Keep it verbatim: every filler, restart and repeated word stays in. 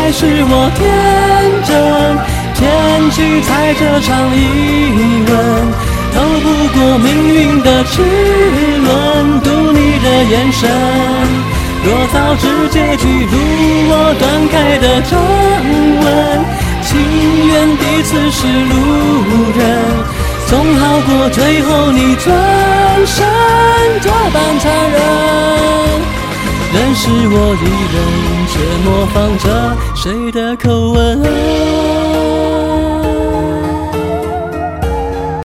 还是我天真，骗去猜这场疑问，斗不过命运的齿轮，读你的眼神。若早知结局如我断开的掌纹，情愿彼此是路人，总好过最后你转身这般残忍。认识我一人，却模仿着谁的口吻。